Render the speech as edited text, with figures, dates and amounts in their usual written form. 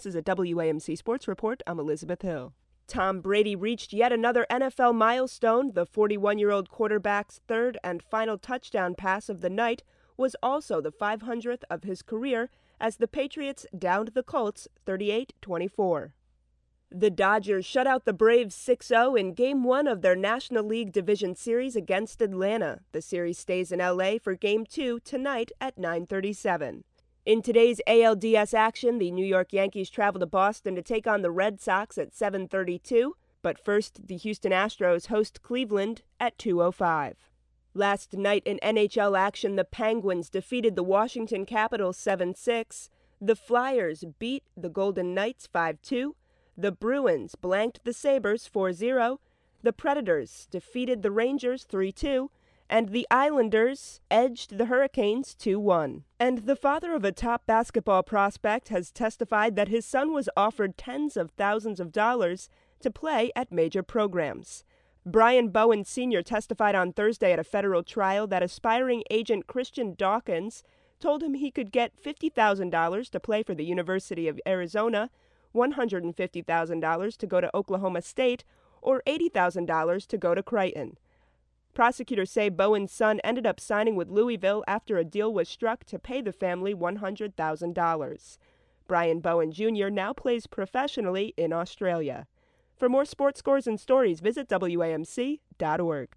This is a WAMC Sports Report. I'm Elizabeth Hill. Tom Brady reached yet another NFL milestone. The 41-year-old quarterback's third and final touchdown pass of the night was also the 500th of his career as the Patriots downed the Colts 38-24. The Dodgers shut out the Braves 6-0 in Game 1 of their National League Division Series against Atlanta. The series stays in L.A. for Game 2 tonight at 9:37. In today's ALDS action, the New York Yankees travel to Boston to take on the Red Sox at 7:32, but first the Houston Astros host Cleveland at 2:05. Last night in NHL action, the Penguins defeated the Washington Capitals 7-6, the Flyers beat the Golden Knights 5-2, the Bruins blanked the Sabres 4-0, the Predators defeated the Rangers 3-2, and the Islanders edged the Hurricanes 2-1. And the father of a top basketball prospect has testified that his son was offered tens of thousands of dollars to play at major programs. Brian Bowen Sr. testified on Thursday at a federal trial that aspiring agent Christian Dawkins told him he could get $50,000 to play for the University of Arizona, $150,000 to go to Oklahoma State, or $80,000 to go to Creighton. Prosecutors say Bowen's son ended up signing with Louisville after a deal was struck to pay the family $100,000. Brian Bowen Jr. now plays professionally in Australia. For more sports scores and stories, visit WAMC.org.